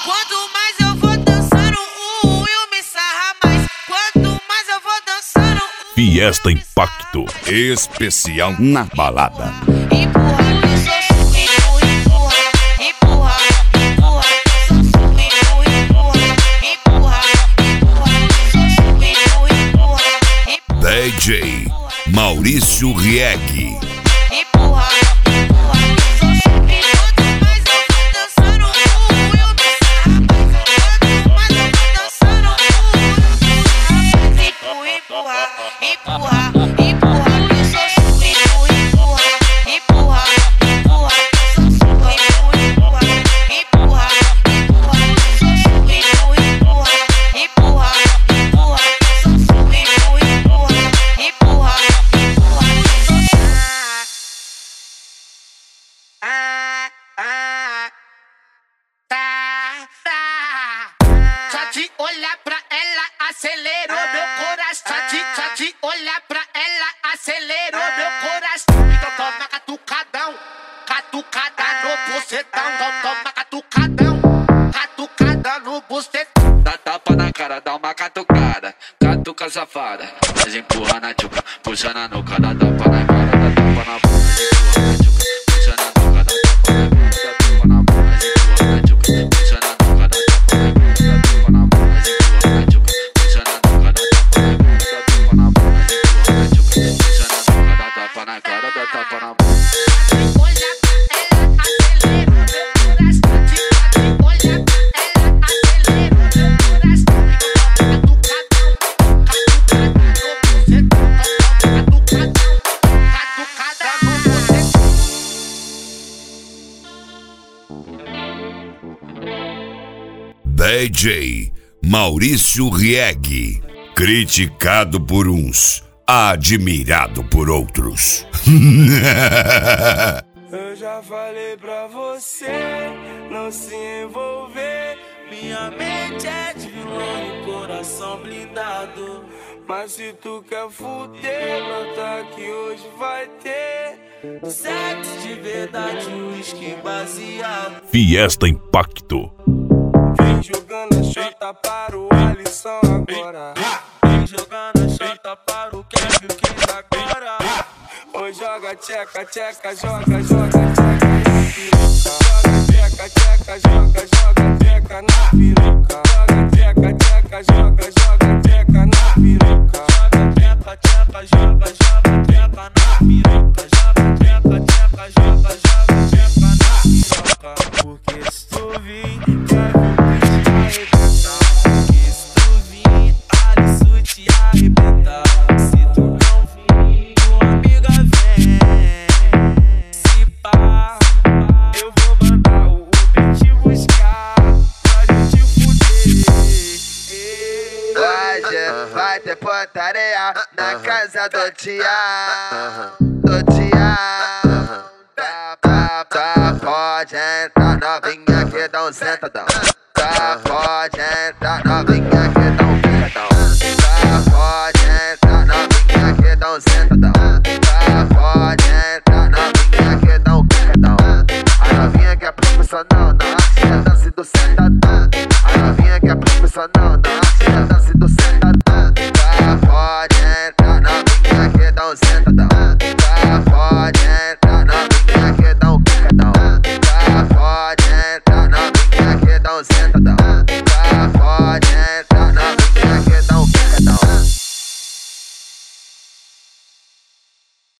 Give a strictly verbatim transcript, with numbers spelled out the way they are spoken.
Quanto mais eu vou dançando, o Will me sarra mais. Quanto mais eu vou dançando, Fiesta Impacto especial na balada. empurra que sou suco, empurra, empurra, empurra, empurra, empurra, empurra, empurra, que sou suco, empurra, empurra. D J Maurício Rieg. Empurra, empurra, que sou suco. Quanto mais eu vou dançando, o Will me sarra mais. Quanto mais eu vou dançando, o Will me sarra mais. Empurra, empurra, empurra, que sou suco. Empurra, empurra, empurra, que sou suco. Empurra, empurra, empurra, que sou suco. Empurra, empurra, empurra, que sou suco. Empurra, empurra, empurra, que sou suco. Ah, ah, tá, tá. Só de olhar pra ela acelerou meu coração. Só de, só de olhar pra ela acelerou meu coração. Então toma catucadão, catucada no bucetão. Então toma catucadão, catucada no bucetão. Dá tapa na cara, dá uma catucada, catuca safada. Mas empurra na tchuca, puxa na nuca, dá tapa na cara, dá tapa na bunda, empurra na tchuca, puxa na nuca, dá tapa na bunda, dá tapa na bunda, empurra na tchuca, puxa na nuca, dá tapa na bunda, dá tapa na bunda, empurra na tchuca, puxa na nuca, dá tapa na bunda, dá tapa na bunda, empurra na tchuca, puxa na nuca, dá tapa na cara, dá tapa na bunda. Olha pra ela acelerou meu coração. Olha pra ela acelerou meu coração. Catucada no bucetão, catucada no bucetão. D J Maurício Rieg. Criticado por uns, admirado por outros. Eu já falei pra você não se envolver. Minha mente é de vilão e coração blindado. Mas se tu quer fuder, brota que hoje vai ter sexo de verdade, uísque baseado. Fiesta Impacto. Vem jogando a chota para o Alisson agora. Vem jogando a chota para o Kevin Kiss agora. Oi, joga tcheca, tcheca, joga, joga tcheca na piroca. Joga tcheca, tcheca, joga, joga tcheca na piroca. Joga tcheca, tcheca, joga, joga tcheca na piroca. Joga tcheca, tcheca, joga, joga tcheca na piroca. Joga tcheca, tcheca, joga, joga tcheca na piroca. Porque se tu vir, quer porque se tu vir, Alisson te arrebenta. Se tu não vir, tua amiga vem. Se pá, eu vou mandar o Uber te buscar pra gente fuder. Hoje vai ter putaria na casa do Tião, do Tião. Tá, tá, tá, pode entrar novinha que dá um sentadão. Tá, pode entrar novinha que dá um picadão. Tá, pode entrar novinha que dá um sentadão. Tá, pode entrar novinha que dá um picadão. A novinha que é profissional na arte é dança do sentadão.